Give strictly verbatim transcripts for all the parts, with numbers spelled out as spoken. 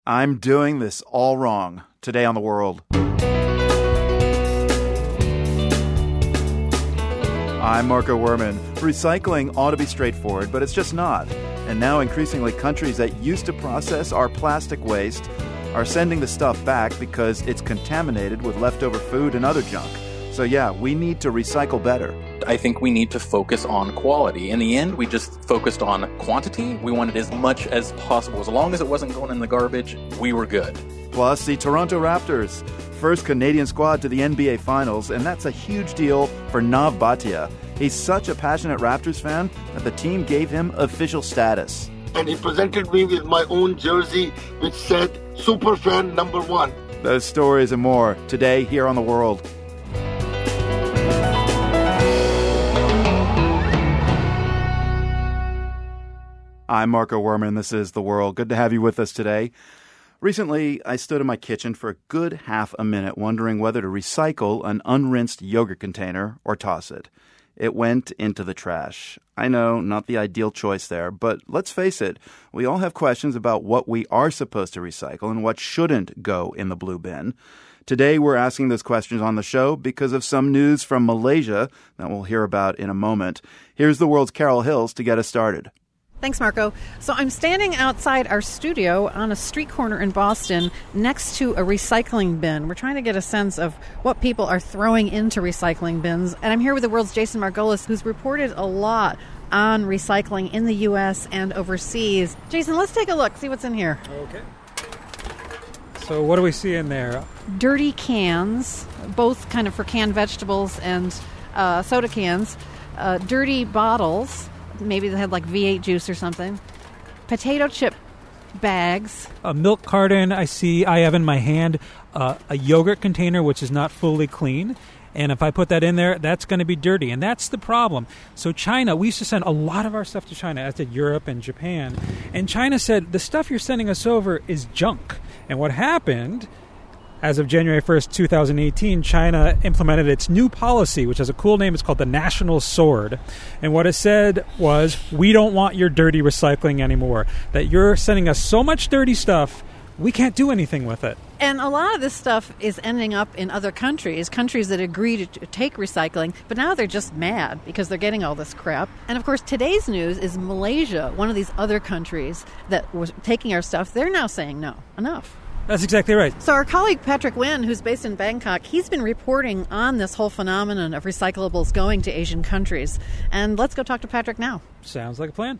I'm doing this all wrong. Today on The World. I'm Marco Werman. Recycling ought to be straightforward, but it's just not. And now increasingly countries that used to process our plastic waste are sending the stuff back because it's contaminated with leftover food and other junk. So yeah, we need to recycle better. I think we need to focus on quality. In the end, we just focused on quantity. We wanted as much as possible. As long as it wasn't going in the garbage, we were good. Plus, the Toronto Raptors, first Canadian squad to the N B A Finals, and that's a huge deal for Nav Bhatia. He's such a passionate Raptors fan that the team gave him official status. And he presented me with my own jersey, which said, Superfan number one. Those stories and more today here on The World. I'm Marco Werman. This is The World. Good to have you with us today. Recently, I stood in my kitchen for a good half a minute wondering whether to recycle an unrinsed yogurt container or toss it. It went into the trash. I know, not the ideal choice there, but let's face it, we all have questions about what we are supposed to recycle and what shouldn't go in the blue bin. Today, we're asking those questions on the show because of some news from Malaysia that we'll hear about in a moment. Here's The World's Carol Hills to get us started. Thanks, Marco. So I'm standing outside our studio on a street corner in Boston next to a recycling bin. We're trying to get a sense of what people are throwing into recycling bins. And I'm here with The World's Jason Margolis, who's reported a lot on recycling in the U S and overseas. Jason, let's take a look, see what's in here. Okay. So what do we see in there? Dirty cans, both kind of for canned vegetables and uh, soda cans. Uh, dirty bottles. Maybe they had like V eight juice or something. Potato chip bags. A milk carton I see. I have in my hand uh, a yogurt container, which is not fully clean. And if I put that in there, that's going to be dirty. And that's the problem. So China, we used to send a lot of our stuff to China, as did Europe and Japan. And China said, the stuff you're sending us over is junk. And what happened, as of January first, twenty eighteen, China implemented its new policy, which has a cool name. It's called the National Sword. And what it said was, we don't want your dirty recycling anymore. That you're sending us so much dirty stuff, we can't do anything with it. And a lot of this stuff is ending up in other countries, countries that agree to take recycling, but now they're just mad because they're getting all this crap. And of course, today's news is Malaysia, one of these other countries that was taking our stuff. They're now saying, no, enough. That's exactly right. So our colleague Patrick Nguyen, who's based in Bangkok, he's been reporting on this whole phenomenon of recyclables going to Asian countries. And let's go talk to Patrick now. Sounds like a plan.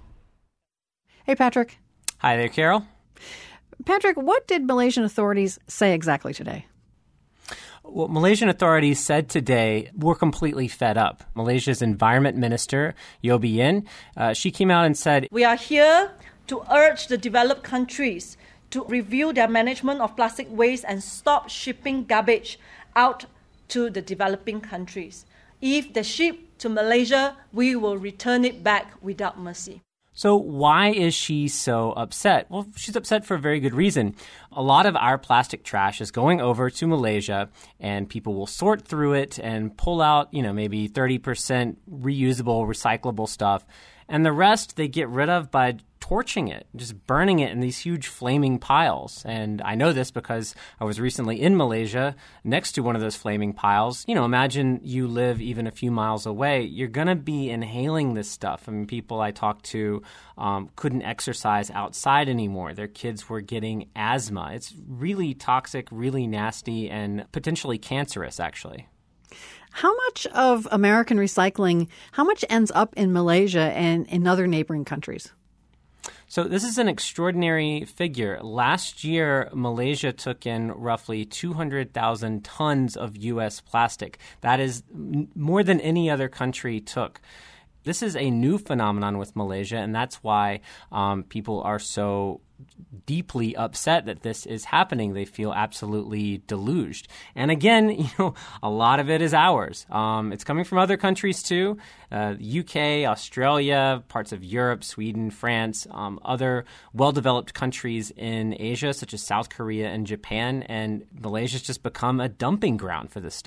Hey, Patrick. Hi there, Carol. Patrick, what did Malaysian authorities say exactly today? Well, Malaysian authorities said today we're completely fed up. Malaysia's Environment Minister, Yeo Bee Yin, uh, she came out and said, we are here to urge the developed countries to review their management of plastic waste and stop shipping garbage out to the developing countries. If they ship to Malaysia, we will return it back without mercy. So why is she so upset? Well, she's upset for a very good reason. A lot of our plastic trash is going over to Malaysia, and people will sort through it and pull out, you know, maybe thirty percent reusable, recyclable stuff. And the rest they get rid of by torching it, just burning it in these huge flaming piles. And I know this because I was recently in Malaysia next to one of those flaming piles. You know, imagine you live even a few miles away. You're going to be inhaling this stuff. I mean, people I talked to um, couldn't exercise outside anymore. Their kids were getting asthma. It's really toxic, really nasty, and potentially cancerous, actually. How much of American recycling, how much ends up in Malaysia and in other neighboring countries? So this is an extraordinary figure. Last year, Malaysia took in roughly two hundred thousand tons of U S plastic. That is more than any other country took. This is a new phenomenon with Malaysia, and that's why um, people are so deeply upset that this is happening. They feel absolutely deluged. And again, you know, a lot of it is ours. Um, it's coming from other countries too, uh, U K, Australia, parts of Europe, Sweden, France, um, other well-developed countries in Asia, such as South Korea and Japan. And Malaysia's just become a dumping ground for this stuff.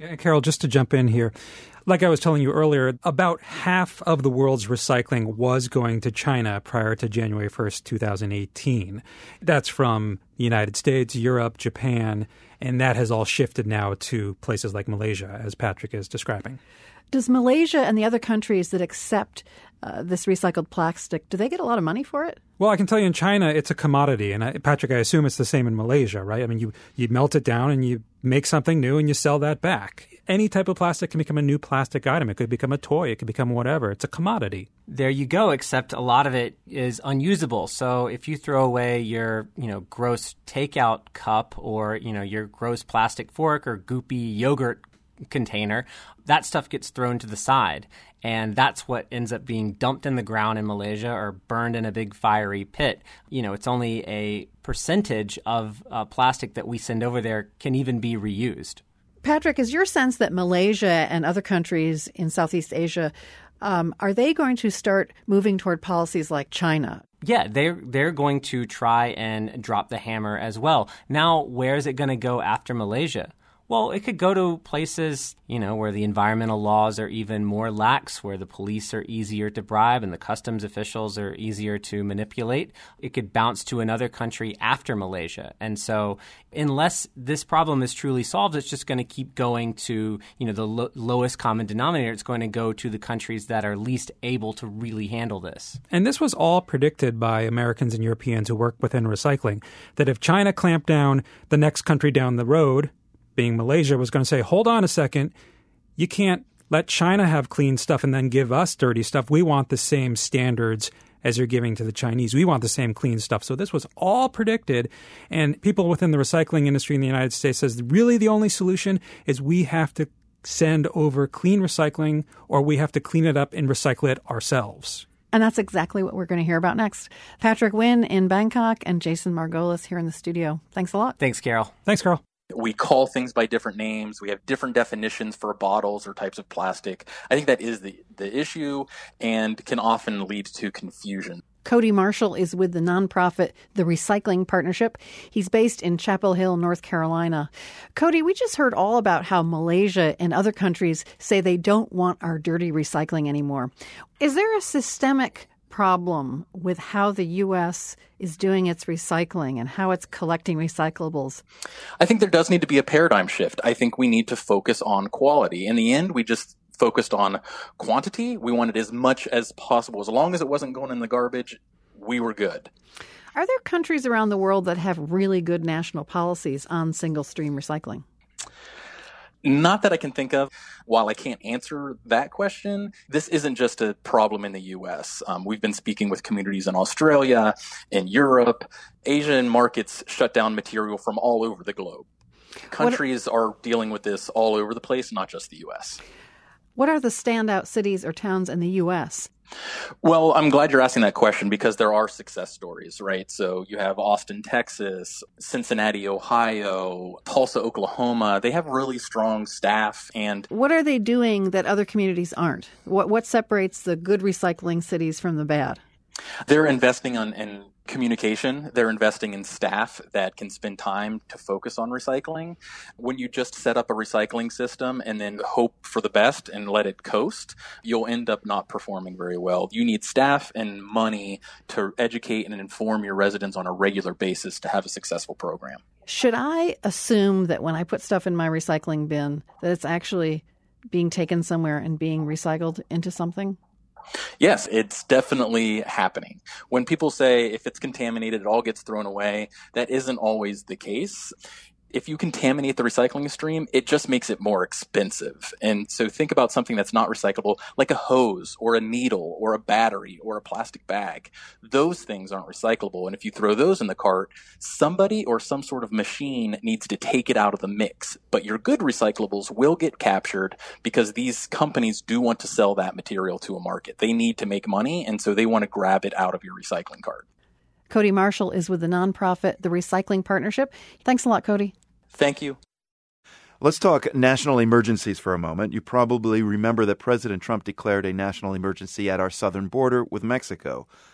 And Carol, just to jump in here, like I was telling you earlier, about half of the world's recycling was going to China prior to January first, twenty eighteen. That's from the United States, Europe, Japan, and that has all shifted now to places like Malaysia, as Patrick is describing. Does Malaysia and the other countries that accept uh, this recycled plastic, do they get a lot of money for it? Well, I can tell you in China, it's a commodity. And I, Patrick, I assume it's the same in Malaysia, right? I mean, you, you melt it down and you make something new and you sell that back. Any type of plastic can become a new plastic item. It could become a toy. It could become whatever. It's a commodity. There you go, except a lot of it is unusable. So if you throw away your, you know, gross takeout cup or, you know, your gross plastic fork or goopy yogurt container, that stuff gets thrown to the side. And that's what ends up being dumped in the ground in Malaysia or burned in a big fiery pit. You know, it's only a percentage of uh, plastic that we send over there can even be reused. Patrick, is your sense that Malaysia and other countries in Southeast Asia, um, are they going to start moving toward policies like China? Yeah, they're, they're going to try and drop the hammer as well. Now, where is it going to go after Malaysia? Well, it could go to places, you know, where the environmental laws are even more lax, where the police are easier to bribe and the customs officials are easier to manipulate. It could bounce to another country after Malaysia. And so unless this problem is truly solved, it's just going to keep going to, you know, the lo- lowest common denominator. It's going to go to the countries that are least able to really handle this. And this was all predicted by Americans and Europeans who work within recycling, that if China clamped down, the next country down the road, being Malaysia, was going to say, hold on a second, you can't let China have clean stuff and then give us dirty stuff. We want the same standards as you're giving to the Chinese. We want the same clean stuff. So this was all predicted. And people within the recycling industry in the United States says really the only solution is we have to send over clean recycling or we have to clean it up and recycle it ourselves. And that's exactly what we're going to hear about next. Patrick Wynn in Bangkok and Jason Margolis here in the studio. Thanks a lot. Thanks, Carol. Thanks, Carol. We call things by different names. We have different definitions for bottles or types of plastic. I think that is the, the issue and can often lead to confusion. Cody Marshall is with the nonprofit The Recycling Partnership. He's based in Chapel Hill, North Carolina. Cody, we just heard all about how Malaysia and other countries say they don't want our dirty recycling anymore. Is there a systemic problem with how the U S is doing its recycling and how it's collecting recyclables? I think there does need to be a paradigm shift. I think we need to focus on quality. In the end, we just focused on quantity. We wanted as much as possible. As long as it wasn't going in the garbage, we were good. Are there countries around the world that have really good national policies on single-stream recycling? Not that I can think of. While I can't answer that question, this isn't just a problem in the U S. Um, we've been speaking with communities in Australia, in Europe. Asian markets shut down material from all over the globe. Countries what, are dealing with this all over the place, not just the U S. What are the standout cities or towns in the U S? Well, I'm glad you're asking that question because there are success stories, right? So you have Austin, Texas, Cincinnati, Ohio, Tulsa, Oklahoma. They have really strong staff. And what are they doing that other communities aren't? What what separates the good recycling cities from the bad? They're investing on in communication. They're investing in staff that can spend time to focus on recycling. When you just set up a recycling system and then hope for the best and let it coast, you'll end up not performing very well. You need staff and money to educate and inform your residents on a regular basis to have a successful program. Should I assume that when I put stuff in my recycling bin that it's actually being taken somewhere and being recycled into something? Yes, it's definitely happening. When people say if it's contaminated, it all gets thrown away, that isn't always the case. If you contaminate the recycling stream, it just makes it more expensive. And so think about something that's not recyclable, like a hose or a needle or a battery or a plastic bag. Those things aren't recyclable. And if you throw those in the cart, somebody or some sort of machine needs to take it out of the mix. But your good recyclables will get captured because these companies do want to sell that material to a market. They need to make money, and so they want to grab it out of your recycling cart. Cody Marshall is with the nonprofit The Recycling Partnership. Thanks a lot, Cody. Thank you. Let's talk national emergencies for a moment. You probably remember that President Trump declared a national emergency at our southern border with Mexico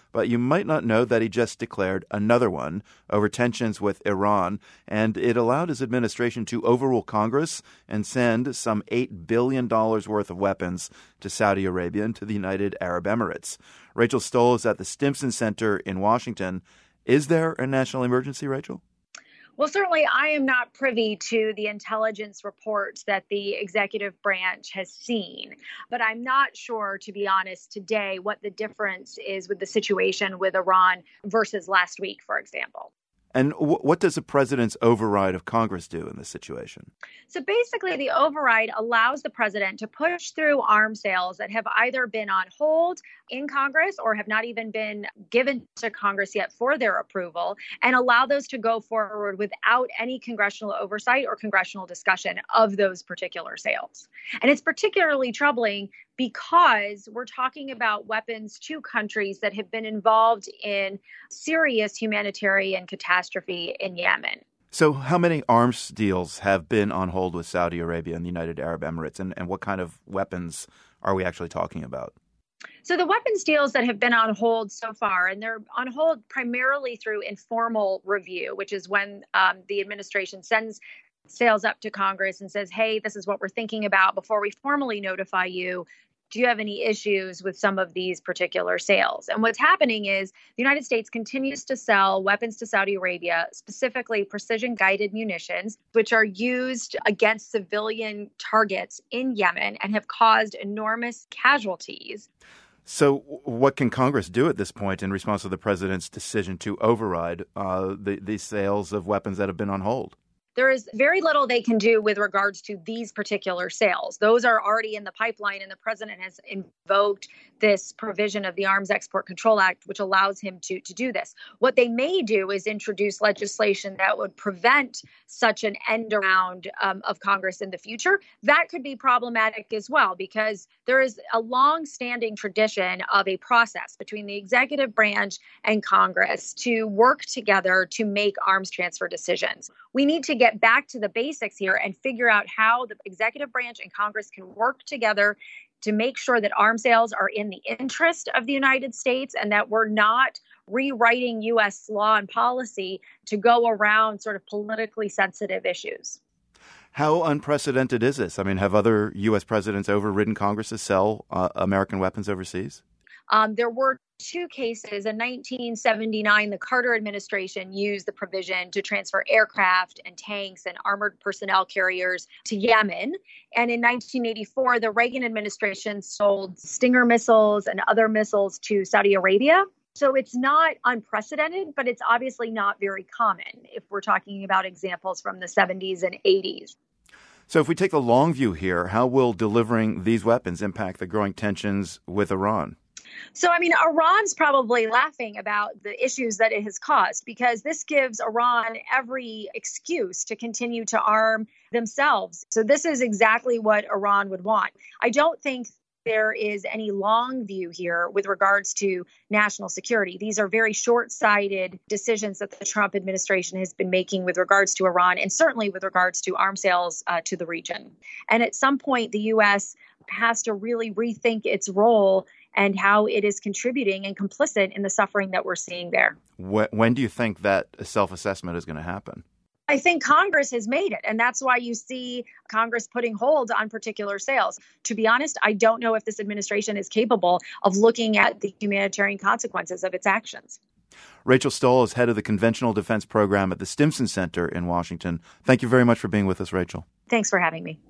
but you might not know that he just declared another one over tensions with Iran, and it allowed his administration to overrule Congress and send some eight billion dollars worth of weapons to Saudi Arabia and to the United Arab Emirates. Rachel Stoll is at the Stimson Center in Washington. Is there a national emergency, Rachel? Well, certainly I am not privy to the intelligence reports that the executive branch has seen, but I'm not sure, to be honest, today what the difference is with the situation with Iran versus last week, for example. And w- what does the president's override of Congress do in this situation? So basically, the override allows the president to push through arms sales that have either been on hold in Congress or have not even been given to Congress yet for their approval, and allow those to go forward without any congressional oversight or congressional discussion of those particular sales. And it's particularly troubling because we're talking about weapons to countries that have been involved in serious humanitarian catastrophe in Yemen. So how many arms deals have been on hold with Saudi Arabia and the United Arab Emirates, and, and what kind of weapons are we actually talking about? So the weapons deals that have been on hold so far, and they're on hold primarily through informal review, which is when um, the administration sends sales up to Congress and says, hey, this is what we're thinking about before we formally notify you. Do you have any issues with some of these particular sales? And what's happening is the United States continues to sell weapons to Saudi Arabia, specifically precision-guided munitions, which are used against civilian targets in Yemen and have caused enormous casualties. So what can Congress do at this point in response to the president's decision to override uh, the, the sales of weapons that have been on hold? There is very little they can do with regards to these particular sales. Those are already in the pipeline, and the president has invoked this provision of the Arms Export Control Act, which allows him to, to do this. What they may do is introduce legislation that would prevent such an end around um, of Congress in the future. That could be problematic as well, because there is a long-standing tradition of a process between the executive branch and Congress to work together to make arms transfer decisions. We need to get back to the basics here and figure out how the executive branch and Congress can work together to make sure that arms sales are in the interest of the United States and that we're not rewriting U S law and policy to go around sort of politically sensitive issues. How unprecedented is this? I mean, have other U S presidents overridden Congress to sell uh, American weapons overseas? Um, there were two cases. In nineteen seventy-nine, the Carter administration used the provision to transfer aircraft and tanks and armored personnel carriers to Yemen. And in nineteen eighty-four, the Reagan administration sold Stinger missiles and other missiles to Saudi Arabia. So it's not unprecedented, but it's obviously not very common if we're talking about examples from the seventies and eighties. So if we take the long view here, how will delivering these weapons impact the growing tensions with Iran? So, I mean, Iran's probably laughing about the issues that it has caused, because this gives Iran every excuse to continue to arm themselves. So this is exactly what Iran would want. I don't think there is any long view here with regards to national security. These are very short-sighted decisions that the Trump administration has been making with regards to Iran, and certainly with regards to arms sales uh, to the region. And at some point, the U S has to really rethink its role and how it is contributing and complicit in the suffering that we're seeing there. When do you think that self-assessment is going to happen? I think Congress has made it, and that's why you see Congress putting hold on particular sales. To be honest, I don't know if this administration is capable of looking at the humanitarian consequences of its actions. Rachel Stoll is head of the Conventional Defense Program at the Stimson Center in Washington. Thank you very much for being with us, Rachel. Thanks for having me.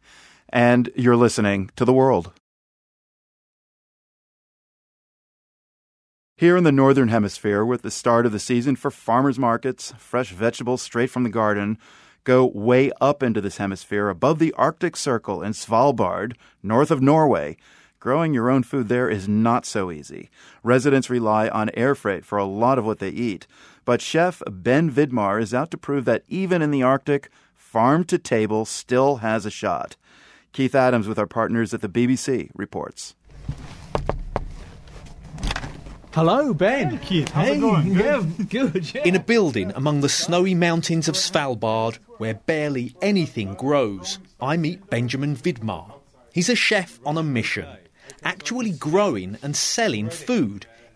And you're listening to The World. Here in the Northern Hemisphere, with the start of the season for farmers markets, fresh vegetables straight from the garden go way up into this hemisphere above the Arctic Circle in Svalbard, north of Norway. Growing your own food there is not so easy. Residents rely on air freight for a lot of what they eat. But chef Ben Vidmar is out to prove that even in the Arctic, farm to table still has a shot. Keith Adams with our partners at the B B C reports. Hello, Ben. Hey, Keith. How's it going? Good? Yeah, good, yeah. In a building among the snowy mountains of Svalbard, where barely anything grows, I meet Benjamin Vidmar. He's a chef on a mission, actually growing and selling food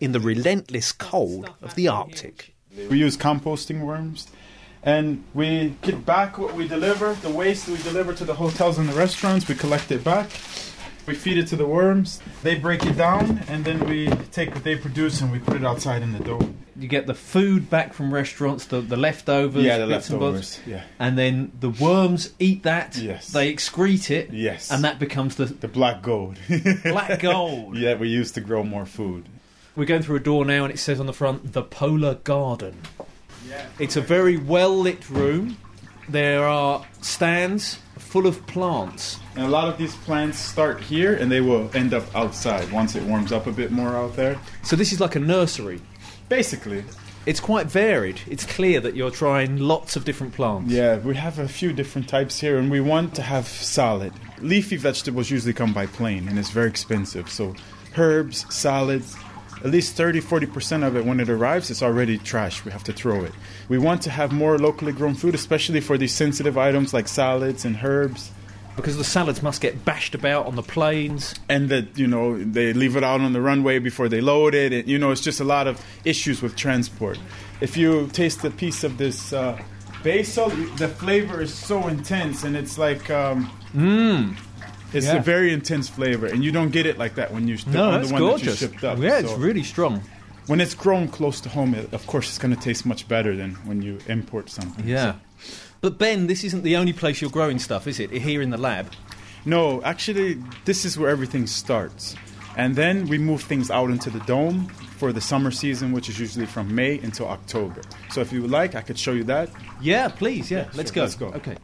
in the relentless cold of the Arctic. We use composting worms, and we get back what we deliver, the waste we deliver to the hotels and the restaurants, we collect it back. We feed it to the worms, they break it down, and then we take what they produce and we put it outside in the dome. You get the food back from restaurants, the, the leftovers. Yeah, the bits and leftovers, bobs, yeah. And then the worms eat that, yes. They excrete it, yes. And that becomes the... The black gold. Black gold. Yeah, we use to grow more food. We're going through a door now and it says on the front, the Polar Garden. Yeah. It's a very well-lit room. There are stands full of plants. And a lot of these plants start here and they will end up outside once it warms up a bit more out there. So this is like a nursery? Basically. It's quite varied. It's clear that you're trying lots of different plants. Yeah, we have a few different types here, and we want to have salad. Leafy vegetables usually come by plane, and it's very expensive. So herbs, salads, at least thirty to forty percent of it, when it arrives, it's already trash. We have to throw it. We want to have more locally grown food, especially for these sensitive items like salads and herbs. Because the salads must get bashed about on the planes. And that, you know, they leave it out on the runway before they load it. And, you know, it's just a lot of issues with transport. If you taste a piece of this uh, basil, the flavor is so intense. And it's like... Um, Mmm. It's yeah. a very intense flavor. And you don't get it like that when you no, on that's the one gorgeous. that you shipped up. Yeah, so it's really strong. When it's grown close to home, it, of course, it's going to taste much better than when you import something. Yeah. So. But Ben, this isn't the only place you're growing stuff, is it? Here in the lab? No, actually, this is where everything starts. And then we move things out into the dome for the summer season, which is usually from May until October. So if you would like, I could show you that. Yeah, please, yeah. yeah let's sure, go. Let's go. Okay.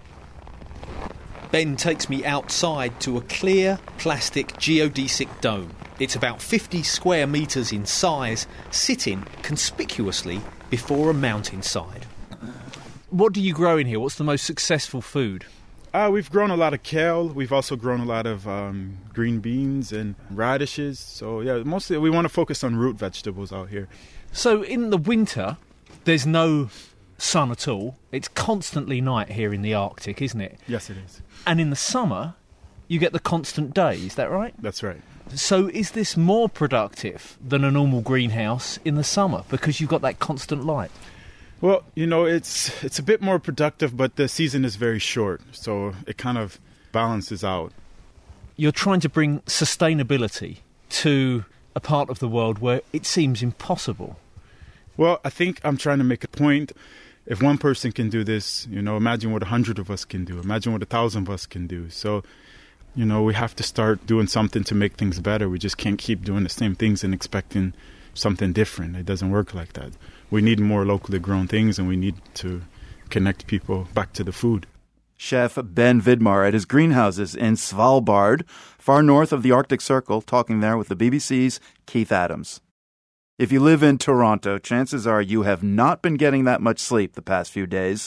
Ben takes me outside to a clear plastic geodesic dome. It's about fifty square metres in size, sitting conspicuously before a mountainside. What do you grow in here? What's the most successful food? Uh, we've grown a lot of kale. We've also grown a lot of um, green beans and radishes. So, yeah, mostly we want to focus on root vegetables out here. So, in the winter, there's no sun at all. It's constantly night here in the Arctic, isn't it? Yes, it is. And in the summer, you get the constant day. Is that right? That's right. So, is this more productive than a normal greenhouse in the summer because you've got that constant light? Well, you know, it's it's a bit more productive, but the season is very short, so it kind of balances out. You're trying to bring sustainability to a part of the world where it seems impossible. Well, I think I'm trying to make a point. If one person can do this, you know, imagine what a hundred of us can do. Imagine what a thousand of us can do. So, you know, we have to start doing something to make things better. We just can't keep doing the same things and expecting something different. It doesn't work like that. We need more locally grown things, and we need to connect people back to the food. Chef Ben Vidmar at his greenhouses in Svalbard, far north of the Arctic Circle, talking there with the B B C's Keith Adams. If you live in Toronto, chances are you have not been getting that much sleep the past few days.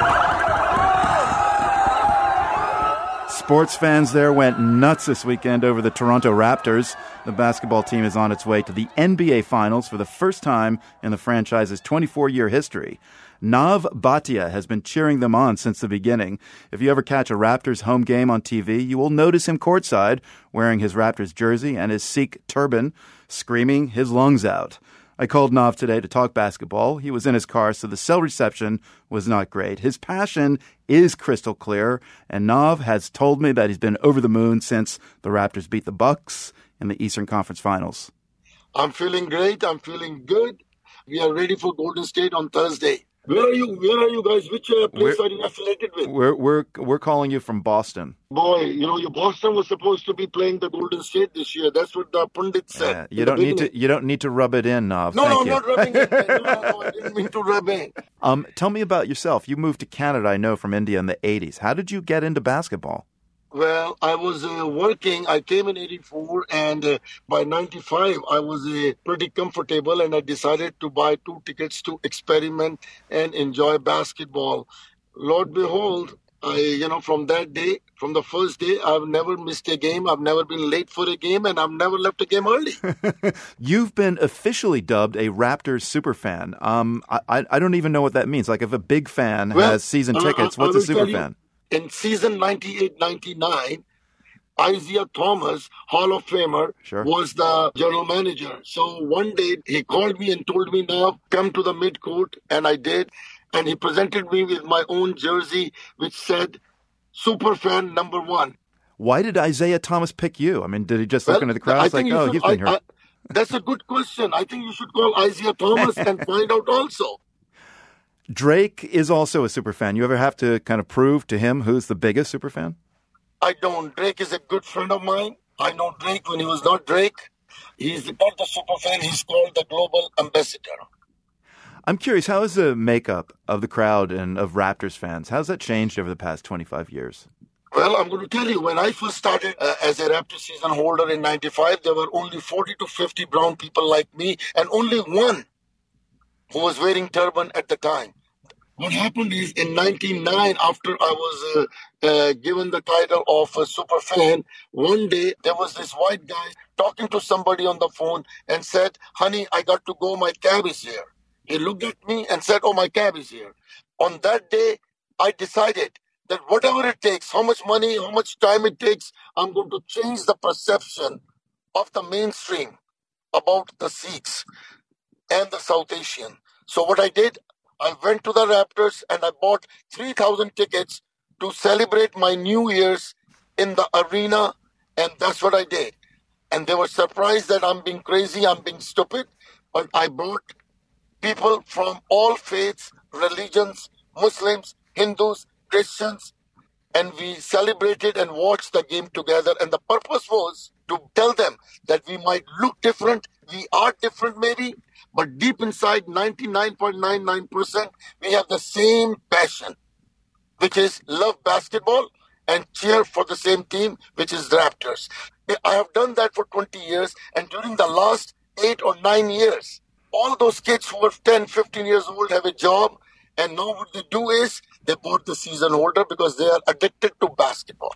Sports fans there went nuts this weekend over the Toronto Raptors. The basketball team is on its way to the N B A Finals for the first time in the franchise's twenty-four-year history. Nav Bhatia has been cheering them on since the beginning. If you ever catch a Raptors home game on T V, you will notice him courtside, wearing his Raptors jersey and his Sikh turban, screaming his lungs out. I called Nav today to talk basketball. He was in his car, so the cell reception was not great. His passion is crystal clear, and Nav has told me that he's been over the moon since the Raptors beat the Bucks in the Eastern Conference Finals. I'm feeling great. I'm feeling good. We are ready for Golden State on Thursday. Where are you? Where are you guys? Which uh, place we're, are you affiliated with? We're we're we're calling you from Boston. Boy, you know, your Boston was supposed to be playing the Golden State this year. That's what the pundit said. Yeah, you don't need to. You don't need to rub it in, Nav. No, Thank no, you. not rubbing it in. No, no, no, I didn't mean to rub in. Um, tell me about yourself. You moved to Canada, I know, from India in the eighties. How did you get into basketball? Well, I was uh, working. I came in eighty-four, and uh, by ninety-five, I was uh, pretty comfortable, and I decided to buy two tickets to experiment and enjoy basketball. Lord behold, I, you know, from that day, from the first day, I've never missed a game. I've never been late for a game, and I've never left a game early. You've been officially dubbed a Raptors superfan. Um, I, I don't even know what that means. Like, if a big fan well, has season uh, tickets, I, what's I a superfan? In season ninety-eight ninety-nine, Isaiah Thomas, Hall of Famer, Sure. was the general manager. So one day he called me and told me, now come to the mid-court, and I did. And he presented me with my own jersey, which said, Superfan number one. Why did Isaiah Thomas pick you? I mean, did he just look Well, into the crowd? I It's like, think you oh, should- he's been I- here. I- That's a good question. I think you should call Isaiah Thomas and find out also. Drake is also a superfan. You ever have to kind of prove to him who's the biggest superfan? I don't. Drake is a good friend of mine. I know Drake when he was not Drake. He's not the superfan. He's called the global ambassador. I'm curious, how has the makeup of the crowd and of Raptors fans, how's that changed over the past twenty-five years? Well, I'm going to tell you, when I first started uh, as a Raptors season holder in ninety-five, there were only forty to fifty brown people like me and only one who was wearing turban at the time. What happened is in ninety-nine, after I was uh, uh, given the title of a super fan, one day there was this white guy talking to somebody on the phone and said, honey, I got to go, my cab is here. He looked at me and said, oh, my cab is here. On that day, I decided that whatever it takes, how much money, how much time it takes, I'm going to change the perception of the mainstream about the Sikhs and the South Asian. So what I did, I went to the Raptors and I bought three thousand tickets to celebrate my New Year's in the arena, and that's what I did. And they were surprised that I'm being crazy, I'm being stupid, but I brought people from all faiths, religions, Muslims, Hindus, Christians, and we celebrated and watched the game together. And the purpose was to tell them that we might look different, we are different maybe, but deep inside, ninety-nine point nine nine percent, we have the same passion, which is love basketball and cheer for the same team, which is the Raptors. I have done that for twenty years, and during the last eight or nine years, all those kids who were ten, fifteen years old have a job, and now what they do is they bought the season holder because they are addicted to basketball.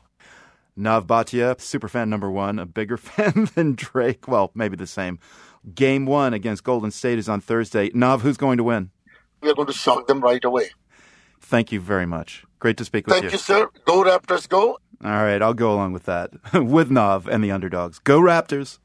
Nav Bhatia, superfan number one, a bigger fan than Drake. Well, maybe the same. Game one against Golden State is on Thursday. Nav, who's going to win? We are going to shock them right away. Thank you very much. Great to speak with Thank you. you, sir. Go Raptors, go. All right, I'll go along with that. With Nav and the underdogs. Go Raptors.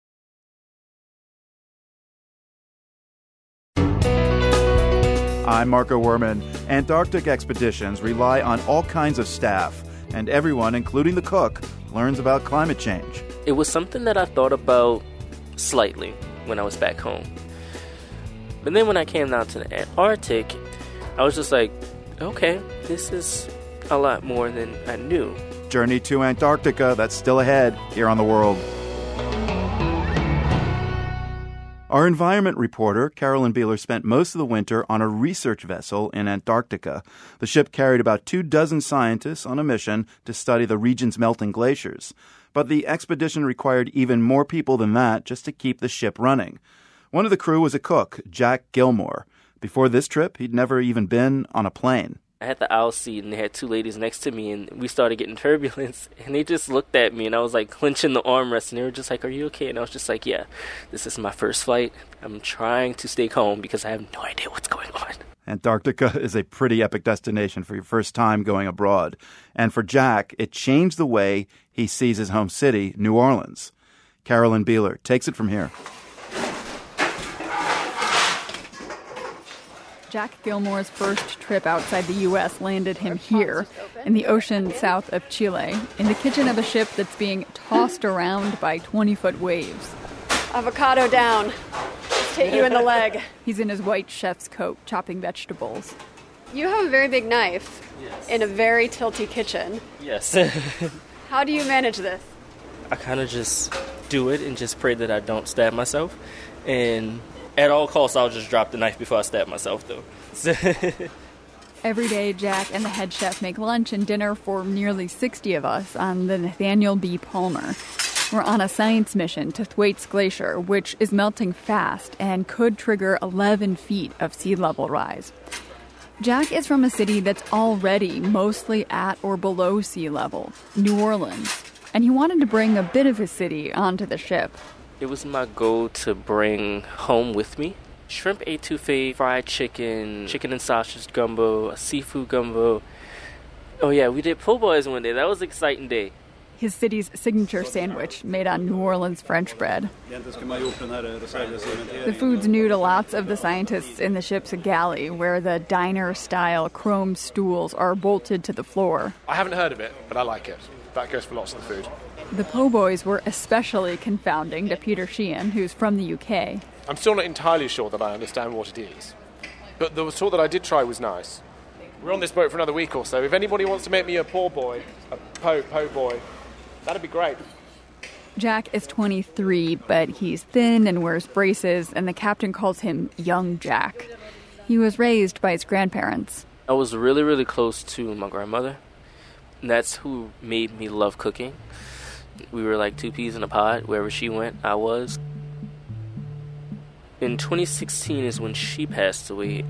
I'm Marco Werman. Antarctic expeditions rely on all kinds of staff, and everyone, including the cook, learns about climate change. It was something that I thought about slightly when I was back home. But then when I came down to the Antarctic, I was just like, okay, this is a lot more than I knew. Journey to Antarctica, that's still ahead here on The World. Our environment reporter, Carolyn Beeler, spent most of the winter on a research vessel in Antarctica. The ship carried about two dozen scientists on a mission to study the region's melting glaciers. But the expedition required even more people than that just to keep the ship running. One of the crew was a cook, Jack Gilmore. Before this trip, he'd never even been on a plane. I had the aisle seat, and they had two ladies next to me, and we started getting turbulence, and they just looked at me, and I was, like, clenching the armrest, and they were just like, are you okay? And I was just like, yeah, this is my first flight. I'm trying to stay calm because I have no idea what's going on. Antarctica is a pretty epic destination for your first time going abroad. And for Jack, it changed the way he sees his home city, New Orleans. Carolyn Beeler takes it from here. Jack Gilmore's first trip outside the U S landed him here, in the ocean south of Chile, in the kitchen of a ship that's being tossed around by twenty-foot waves. Avocado down. Let's take you in the leg. He's in his white chef's coat, chopping vegetables. You have a very big knife Yes. in a very tilty kitchen. Yes. How do you manage this? I kind of just do it and just pray that I don't stab myself. And at all costs, I'll just drop the knife before I stab myself, though. Every day, Jack and the head chef make lunch and dinner for nearly sixty of us on the Nathaniel B. Palmer. We're on a science mission to Thwaites Glacier, which is melting fast and could trigger eleven feet of sea level rise. Jack is from a city that's already mostly at or below sea level, New Orleans, and he wanted to bring a bit of his city onto the ship. It was my goal to bring home with me shrimp etouffee, fried chicken, chicken and sausage gumbo, a seafood gumbo. Oh yeah, we did po' boys one day. That was an exciting day. his city's signature sandwich made on New Orleans French bread. The food's new to lots of the scientists in the ship's galley, where the diner-style chrome stools are bolted to the floor. I haven't heard of it, but I like it. That goes for lots of the food. The po' boys were especially confounding to Peter Sheehan, who's from the U K. I'm still not entirely sure that I understand what it is. But the sort that I did try was nice. We're on this boat for another week or so. If anybody wants to make me a poor boy, a po, po boy, that'd be great. Jack is twenty-three, but he's thin and wears braces, and the captain calls him Young Jack. He was raised by his grandparents. I was really, really close to my grandmother. And that's who made me love cooking. We were like two peas in a pod. Wherever she went, I was. In twenty sixteen is when she passed away.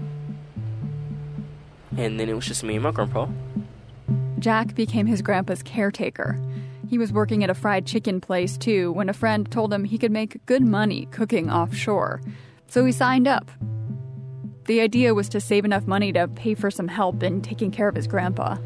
And then it was just me and my grandpa. Jack became his grandpa's caretaker. He was working at a fried chicken place, too, when a friend told him he could make good money cooking offshore. So he signed up. The idea was to save enough money to pay for some help in taking care of his grandpa.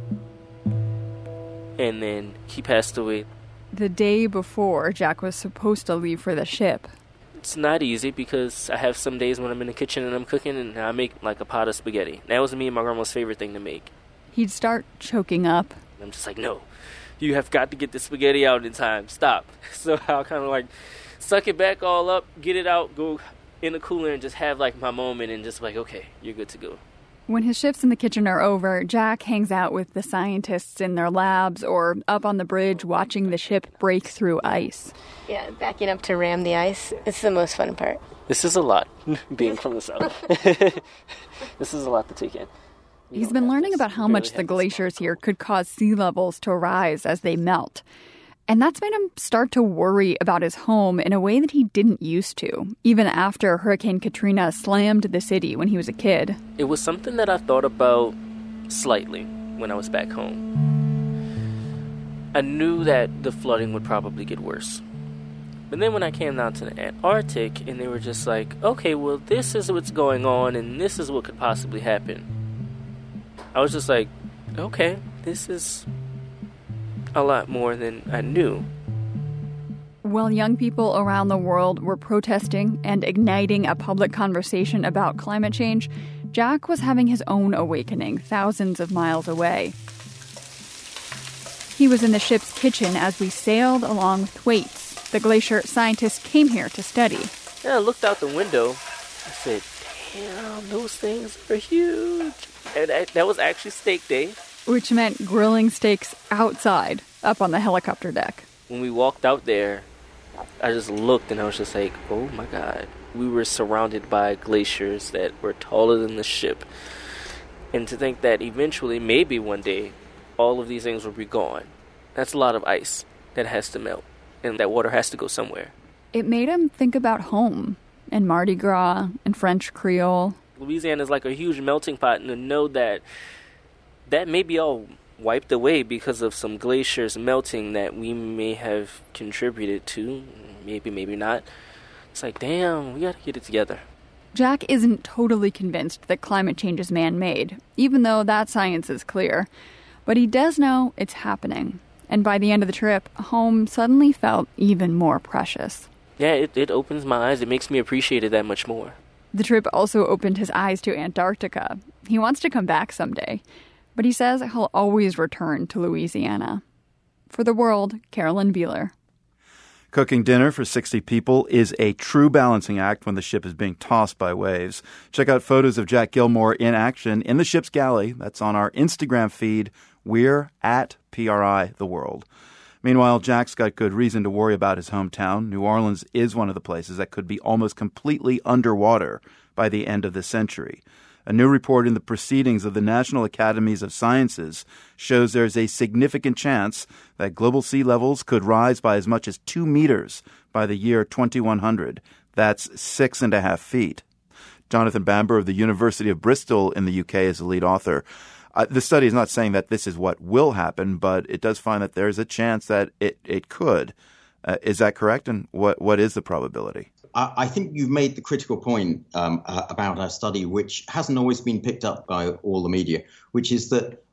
And then he passed away. The day before Jack was supposed to leave for the ship. It's not easy because I have some days when I'm in the kitchen and I'm cooking and I make like a pot of spaghetti. That was me and my grandma's favorite thing to make. He'd start choking up. I'm just like, no, you have got to get the spaghetti out in time. Stop. So I'll kind of like suck it back all up, get it out, go in the cooler and just have like my moment and just like, okay, you're good to go. When his shifts in the kitchen are over, Jack hangs out with the scientists in their labs or up on the bridge watching the ship break through ice. Yeah, backing up to ram the ice. It's the most fun part. This is a lot, being from the south. This is a lot to take in. You He's been learning about how much the glaciers here could cause sea levels to rise as they melt. And that's made him start to worry about his home in a way that he didn't used to, even after Hurricane Katrina slammed the city when he was a kid. It was something that I thought about slightly when I was back home. I knew that the flooding would probably get worse. But then when I came down to the Antarctic and they were just like, okay, well, this is what's going on and this is what could possibly happen. I was just like, okay, this is a lot more than I knew. While young people around the world were protesting and igniting a public conversation about climate change, Jack was having his own awakening thousands of miles away. He was in the ship's kitchen as we sailed along Thwaites, the glacier scientists came here to study. And I looked out the window. I said, damn, those things are huge. And that, that was actually steak day. Which meant grilling steaks outside, up on the helicopter deck. When we walked out there, I just looked and I was just like, oh my God. We were surrounded by glaciers that were taller than the ship. And to think that eventually, maybe one day, all of these things will be gone. That's a lot of ice that has to melt. And that water has to go somewhere. It made him think about home, and Mardi Gras, and French Creole. Louisiana is like a huge melting pot, and to know that that may be all wiped away because of some glaciers melting that we may have contributed to, maybe, maybe not. It's like, damn, we gotta get it together. Jack isn't totally convinced that climate change is man-made, even though that science is clear. But he does know it's happening. And by the end of the trip, home suddenly felt even more precious. Yeah, it, it opens my eyes. It makes me appreciate it that much more. The trip also opened his eyes to Antarctica. He wants to come back someday. But he says he'll always return to Louisiana. For The World, Carolyn Beeler. Cooking dinner for sixty people is a true balancing act when the ship is being tossed by waves. Check out photos of Jack Gilmore in action in the ship's galley. That's on our Instagram feed. We're at P R I The World. Meanwhile, Jack's got good reason to worry about his hometown. New Orleans is one of the places that could be almost completely underwater by the end of the century. A new report in the Proceedings of the National Academies of Sciences shows there's a significant chance that global sea levels could rise by as much as two meters by the year twenty-one hundred. That's six and a half feet. Jonathan Bamber of the University of Bristol in the U K is the lead author. Uh, the study is not saying that this is what will happen, but it does find that there's a chance that it, it could. Uh, is that correct? And what what is the probability? I think you've made the critical point um, uh, about our study, which hasn't always been picked up by all the media, which is that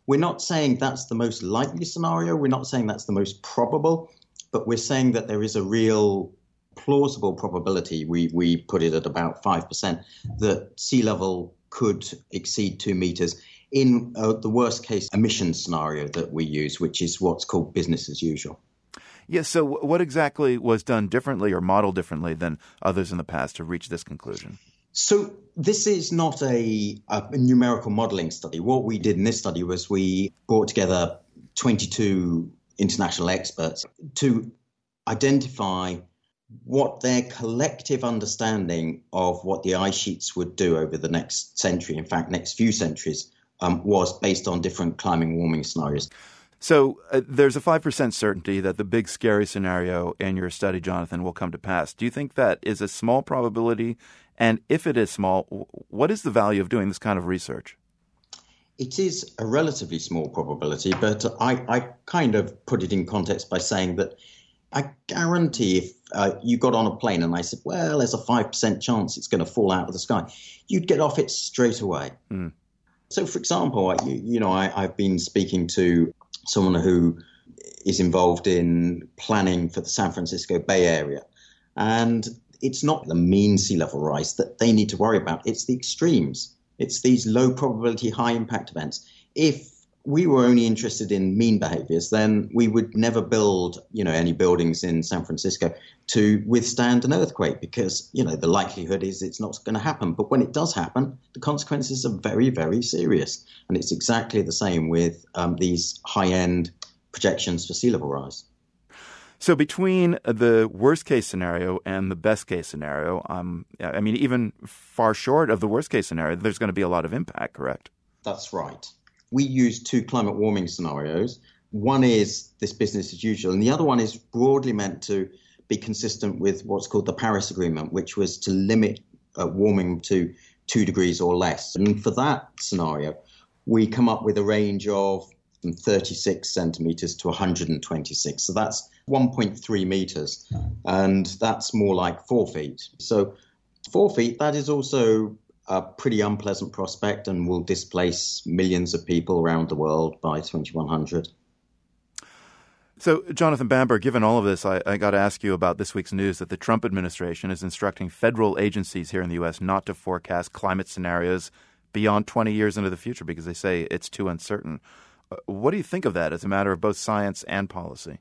we're not saying that's the most likely scenario. We're not saying that's the most probable, but we're saying that there is a real plausible probability, we, we put it at about five percent, that sea level could exceed two meters in uh, the worst case emission scenario that we use, which is what's called business as usual. Yes, so what exactly was done differently or modeled differently than others in the past to reach this conclusion? So this is not a, a numerical modeling study. What we did in this study was we brought together twenty-two international experts to identify what their collective understanding of what the ice sheets would do over the next century, in fact, next few centuries, um, was based on different climate warming scenarios. So uh, there's a five percent certainty that the big scary scenario in your study, Jonathan, will come to pass. Do you think that is a small probability? And if it is small, what is the value of doing this kind of research? It is a relatively small probability, but I, I kind of put it in context by saying that I guarantee if uh, you got on a plane and I said, well, there's a five percent chance it's going to fall out of the sky, you'd get off it straight away. Mm. So, for example, I, you, you know, I, I've been speaking to someone who is involved in planning for the San Francisco Bay Area. And it's not the mean sea level rise that they need to worry about. It's the extremes. It's these low probability, high impact events. If we were only interested in mean behaviors, then we would never build, you know, any buildings in San Francisco to withstand an earthquake because, you know, the likelihood is it's not going to happen. But when it does happen, the consequences are very, very serious. And it's exactly the same with um, these high-end projections for sea level rise. So between the worst case scenario and the best case scenario, um, I mean, even far short of the worst case scenario, there's going to be a lot of impact, correct? That's right. We use two climate warming scenarios. One is this business as usual, and the other one is broadly meant to be consistent with what's called the Paris Agreement, which was to limit uh, warming to two degrees or less. And for that scenario, we come up with a range of from thirty-six centimeters to one hundred twenty-six. So that's one point three meters, and that's more like four feet. So four feet, that is also a pretty unpleasant prospect and will displace millions of people around the world by twenty-one hundred. So, Jonathan Bamber, given all of this, I, I got to ask you about this week's news that the Trump administration is instructing federal agencies here in the U S not to forecast climate scenarios beyond twenty years into the future because they say it's too uncertain. Uh, what do you think of that as a matter of both science and policy?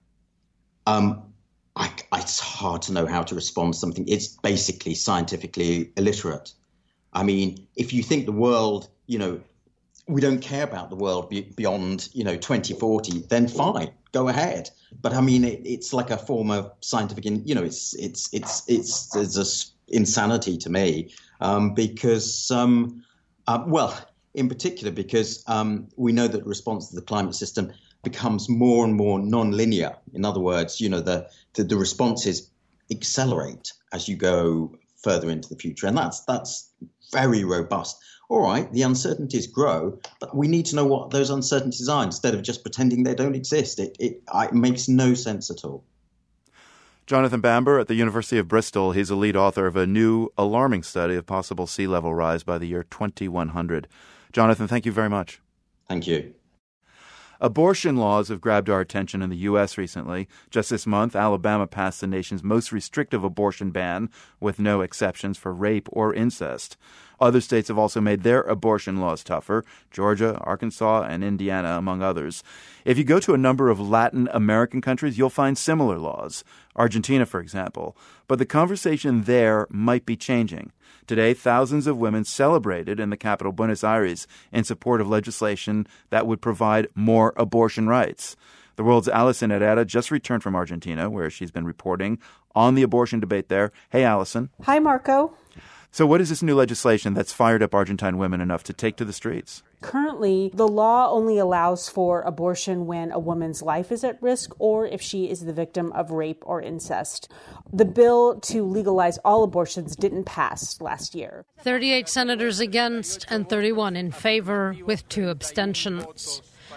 Um, I, it's hard to know how to respond to something. It's basically scientifically illiterate. I mean, if you think the world, you know, we don't care about the world be, beyond, you know, twenty forty, then fine, go ahead. But I mean, it, it's like a form of scientific, you know, it's it's it's it's it's a insanity to me um, because, um, uh, well, in particular, because um, we know that the response to the climate system becomes more and more non-linear. In other words, you know, the the, the responses accelerate as you go further into the future, and that's that's very robust. All right, the uncertainties grow, but we need to know what those uncertainties are instead of just pretending they don't exist. It, it, it makes no sense at all. Jonathan Bamber at the University of Bristol. He's a lead author of a new alarming study of possible sea level rise by the year twenty-one hundred. Jonathan, thank you very much. Thank you. Abortion laws have grabbed our attention in the U S recently. Just this month, Alabama passed the nation's most restrictive abortion ban, with no exceptions for rape or incest. Other states have also made their abortion laws tougher, Georgia, Arkansas, and Indiana, among others. If you go to a number of Latin American countries, you'll find similar laws, Argentina, for example. But the conversation there might be changing. Today, thousands of women celebrated in the capital, Buenos Aires, in support of legislation that would provide more abortion rights. The World's Alison Herrera just returned from Argentina, where she's been reporting on the abortion debate there. Hey, Alison. Hi, Marco. So what is this new legislation that's fired up Argentine women enough to take to the streets? Currently, the law only allows for abortion when a woman's life is at risk or if she is the victim of rape or incest. The bill to legalize all abortions didn't pass last year. thirty-eight senators against and thirty-one in favor, with two abstentions.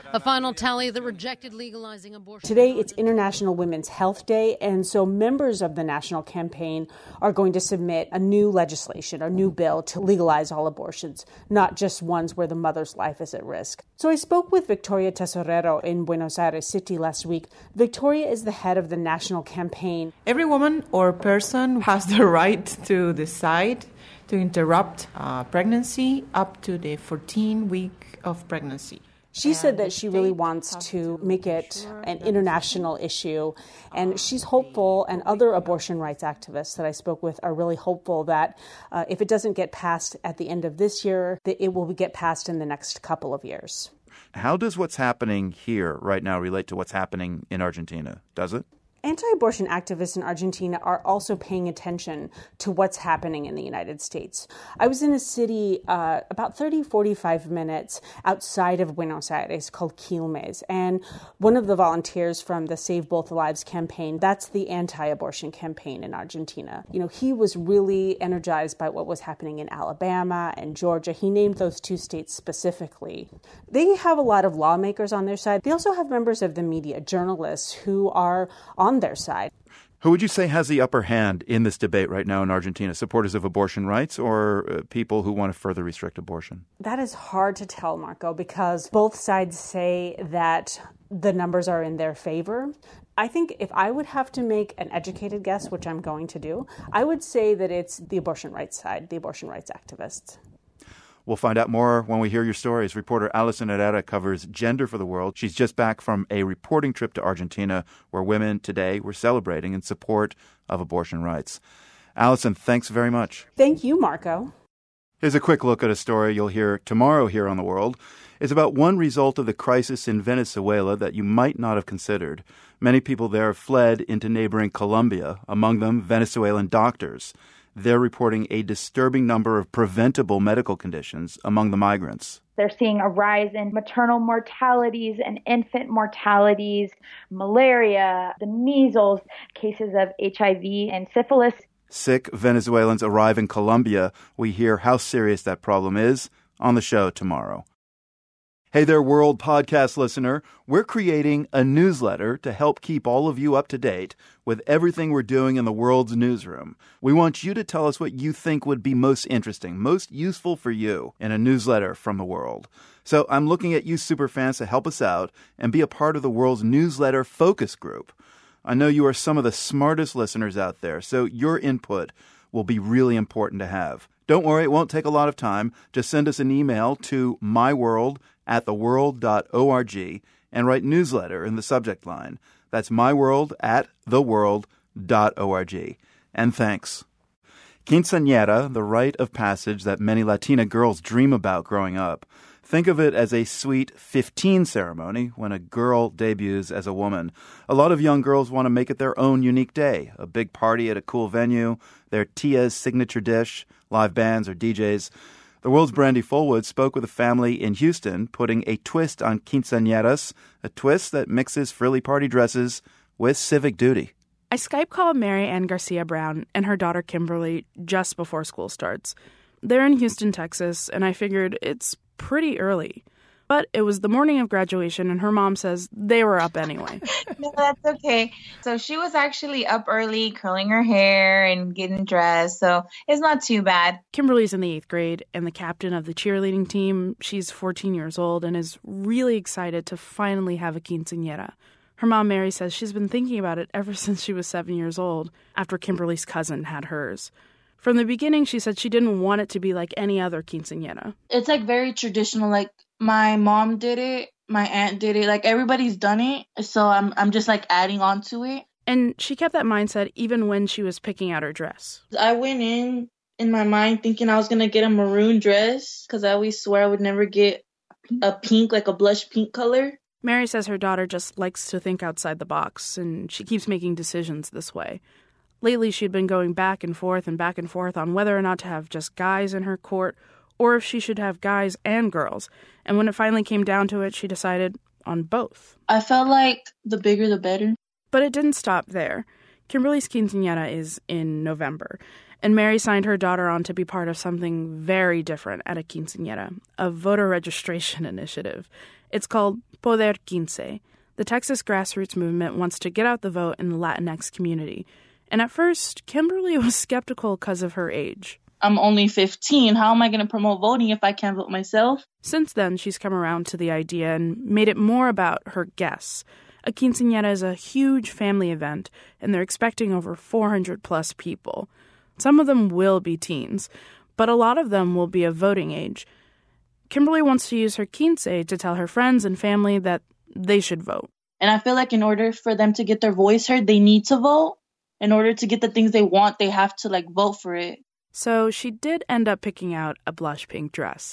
A final tally that rejected legalizing abortion. Today, it's International Women's Health Day, and so members of the national campaign are going to submit a new legislation, a new bill to legalize all abortions, not just ones where the mother's life is at risk. So I spoke with Victoria Tesorero in Buenos Aires City last week. Victoria is the head of the national campaign. Every woman or person has the right to decide to interrupt uh, pregnancy up to the fourteenth week of pregnancy. She said that she really wants to make it an international issue, and she's hopeful, and other abortion rights activists that I spoke with are really hopeful that uh, if it doesn't get passed at the end of this year, that it will get passed in the next couple of years. How does what's happening here right now relate to what's happening in Argentina? Does it? Anti-abortion activists in Argentina are also paying attention to what's happening in the United States. I was in a city uh, about thirty, forty-five minutes outside of Buenos Aires called Quilmes, and one of the volunteers from the Save Both Lives campaign, that's the anti-abortion campaign in Argentina. You know, he was really energized by what was happening in Alabama and Georgia. He named those two states specifically. They have a lot of lawmakers on their side. They also have members of the media, journalists, who are on their side. Who would you say has the upper hand in this debate right now in Argentina? Supporters of abortion rights or uh, people who want to further restrict abortion? That is hard to tell, Marco, because both sides say that the numbers are in their favor. I think if I would have to make an educated guess, which I'm going to do, I would say that it's the abortion rights side, the abortion rights activists. We'll find out more when we hear your stories. Reporter Alison Herrera covers gender for the world. She's just back from a reporting trip to Argentina where women today were celebrating in support of abortion rights. Alison, thanks very much. Thank you, Marco. Here's a quick look at a story you'll hear tomorrow here on The World. It's about one result of the crisis in Venezuela that you might not have considered. Many people there have fled into neighboring Colombia, among them Venezuelan doctors. They're reporting a disturbing number of preventable medical conditions among the migrants. They're seeing a rise in maternal mortalities and infant mortalities, malaria, the measles, cases of H I V and syphilis. Sick Venezuelans arrive in Colombia. We hear how serious that problem is on the show tomorrow. Hey there, World Podcast listener. We're creating a newsletter to help keep all of you up to date with everything we're doing in the world's newsroom. We want you to tell us what you think would be most interesting, most useful for you in a newsletter from the world. So I'm looking at you superfans to help us out and be a part of the world's newsletter focus group. I know you are some of the smartest listeners out there, so your input will be really important to have. Don't worry, it won't take a lot of time. Just send us an email to myworld at theworld dot org and write newsletter in the subject line. That's myworld at theworld dot org. And thanks. Quinceañera, the rite of passage that many Latina girls dream about growing up. Think of it as a sweet fifteen ceremony when a girl debuts as a woman. A lot of young girls want to make it their own unique day. A big party at a cool venue, their tia's signature dish, live bands or D Js. The World's Brandy Fullwood spoke with a family in Houston, putting a twist on quinceañeras, a twist that mixes frilly party dresses with civic duty. I Skype called Mary Ann Garcia Brown and her daughter Kimberly just before school starts. They're in Houston, Texas, and I figured it's pretty early. But it was the morning of graduation, and her mom says they were up anyway. No, that's okay. So she was actually up early, curling her hair and getting dressed, so it's not too bad. Kimberly's in the eighth grade and the captain of the cheerleading team. She's fourteen years old and is really excited to finally have a quinceañera. Her mom, Mary, says she's been thinking about it ever since she was seven years old, after Kimberly's cousin had hers. From the beginning, she said she didn't want it to be like any other quinceañera. It's like very traditional, like my mom did it, my aunt did it, like everybody's done it, so I'm I'm just like adding on to it. And she kept that mindset even when she was picking out her dress. I went in in my mind thinking I was going to get a maroon dress because I always swear I would never get a pink, like a blush pink color. Mary says her daughter just likes to think outside the box, and she keeps making decisions this way. Lately, she'd been going back and forth and back and forth on whether or not to have just guys in her court or if she should have guys and girls. And when it finally came down to it, she decided on both. I felt like the bigger the better. But it didn't stop there. Kimberly's quinceañera is in November, And Mary signed her daughter on to be part of something very different at a quinceañera, a voter registration initiative. It's called Poder Quince. The Texas grassroots movement wants to get out the vote in the Latinx community. And at first, Kimberly was skeptical because of her age. I'm only fifteen. How am I going to promote voting if I can't vote myself? Since then, she's come around to the idea and made it more about her guests. A quinceañera is a huge family event, and they're expecting over four hundred plus people. Some of them will be teens, but a lot of them will be of voting age. Kimberly wants to use her quince to tell her friends and family that they should vote. And I feel like in order for them to get their voice heard, they need to vote. In order to get the things they want, they have to, like, vote for it. So she did end up picking out a blush pink dress.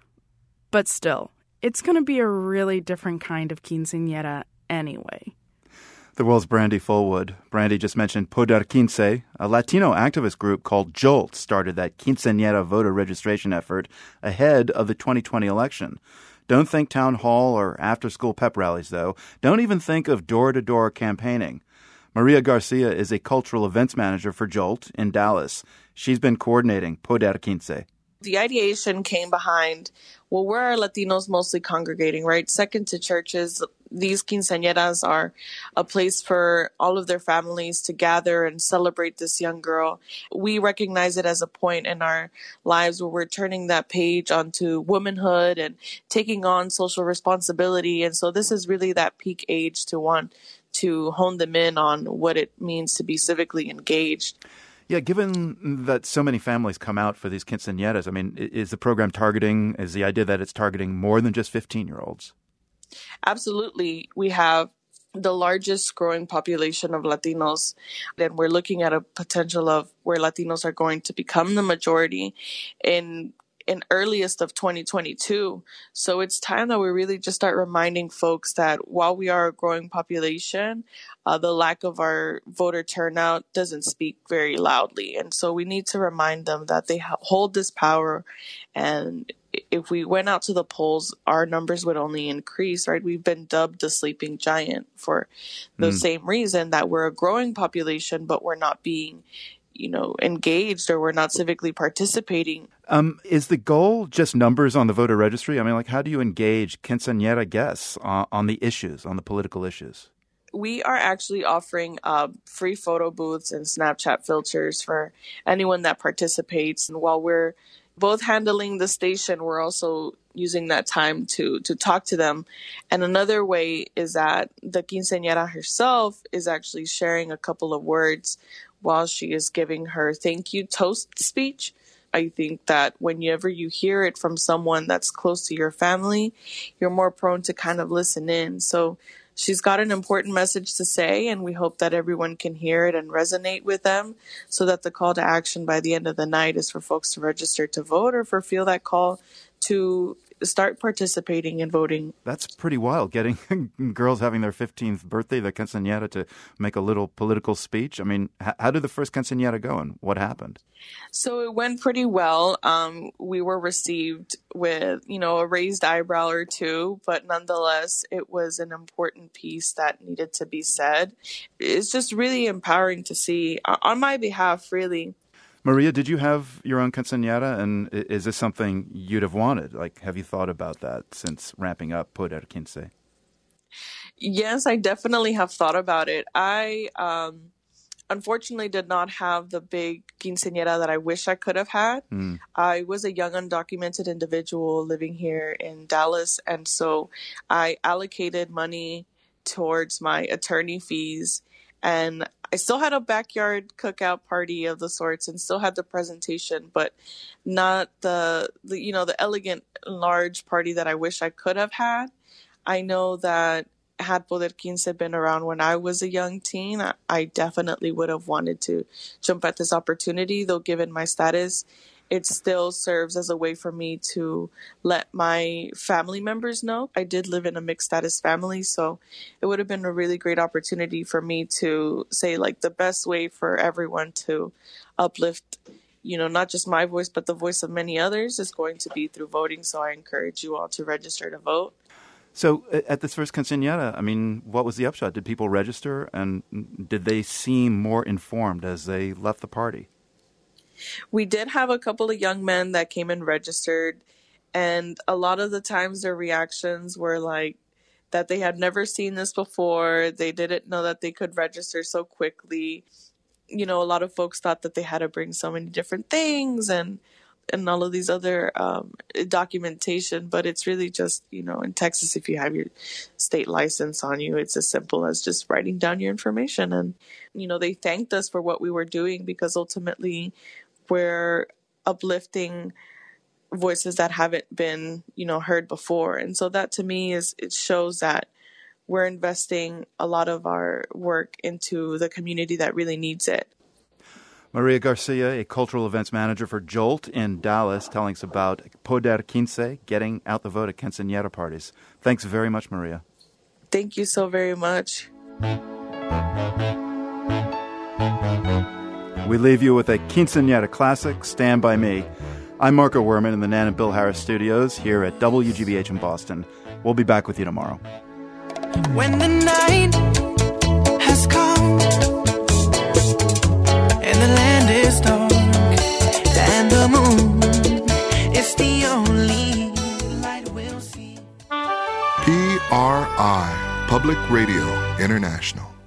But still, it's going to be a really different kind of quinceañera anyway. The World's Brandy Fullwood. Brandy just mentioned Poder Quince. A Latino activist group called JOLT started that quinceañera voter registration effort ahead of the twenty twenty election. Don't think town hall or after-school pep rallies, though. Don't even think of door-to-door campaigning. Maria Garcia is a cultural events manager for JOLT in Dallas. She's been coordinating Poder Quince. The ideation came behind, well, where are Latinos mostly congregating, right? Second to churches, these quinceañeras are a place for all of their families to gather and celebrate this young girl. We recognize it as a point in our lives where we're turning that page onto womanhood and taking on social responsibility. And so this is really that peak age to want to hone them in on what it means to be civically engaged. Yeah, given that so many families come out for these quinceañeras, I mean, is the program targeting, is the idea that it's targeting more than just fifteen-year-olds? Absolutely. We have the largest growing population of Latinos, and we're looking at a potential of where Latinos are going to become the majority in in earliest of twenty twenty-two. So it's time that we really just start reminding folks that while we are a growing population, uh, the lack of our voter turnout doesn't speak very loudly. And so we need to remind them that they ha- hold this power. And if we went out to the polls, our numbers would only increase, right? We've been dubbed the sleeping giant for the mm. same reason, that we're a growing population, but we're not being you know, engaged, or we're not civically participating. Um, is the goal just numbers on the voter registry? I mean, like, how do you engage quinceañera guests on, on the issues, on the political issues? We are actually offering uh, free photo booths and Snapchat filters for anyone that participates. And while we're both handling the station, we're also using that time to to talk to them. And another way is that the quinceañera herself is actually sharing a couple of words while she is giving her thank you toast speech. I think that whenever you hear it from someone that's close to your family, you're more prone to kind of listen in. So she's got an important message to say, and we hope that everyone can hear it and resonate with them, so that the call to action by the end of the night is for folks to register to vote, or for feel that call to start participating in voting. That's pretty wild, getting girls having their fifteenth birthday, their quinceañera, to make a little political speech. I mean, h- how did the first quinceañera go, and what happened? So it went pretty well. Um, we were received with, you know, a raised eyebrow or two, but nonetheless, it was an important piece that needed to be said. It's just really empowering to see, on my behalf, really. Maria, did you have your own quinceañera, and is this something you'd have wanted? Like, have you thought about that since ramping up Poder Quince? Yes, I definitely have thought about it. I um, unfortunately did not have the big quinceañera that I wish I could have had. Mm. I was a young, undocumented individual living here in Dallas, and so I allocated money towards my attorney fees, and I still had a backyard cookout party of the sorts, and still had the presentation, but not the, the, you know, the elegant, large party that I wish I could have had. I know that had Poder Quince been around when I was a young teen, I, I definitely would have wanted to jump at this opportunity, though given my status, it still serves as a way for me to let my family members know. I did live in a mixed status family, so it would have been a really great opportunity for me to say, like, the best way for everyone to uplift, you know, not just my voice, but the voice of many others is going to be through voting. So I encourage you all to register to vote. So at this first quinceañera, I mean, what was the upshot? Did people register, and did they seem more informed as they left the party? We did have a couple of young men that came and registered, and a lot of the times their reactions were like that they had never seen this before. They didn't know that they could register so quickly. You know, a lot of folks thought that they had to bring so many different things and and all of these other um, documentation, but it's really just, you know, in Texas, if you have your state license on you, it's as simple as just writing down your information. And, you know, they thanked us for what we were doing because ultimately we're uplifting voices that haven't been, you know, heard before. And so that to me is, it shows that we're investing a lot of our work into the community that really needs it. Maria Garcia, a cultural events manager for Jolt in Dallas, telling us about Poder Quince, getting out the vote at quinceañera parties. Thanks very much, Maria. Thank you so very much. We leave you with a quinceañera classic, Stand By Me. I'm Marco Werman in the Nan and Bill Harris studios here at W G B H in Boston. We'll be back with you tomorrow. When the night has come and the land is dark and the moon is the only light we'll see. P R I, Public Radio International.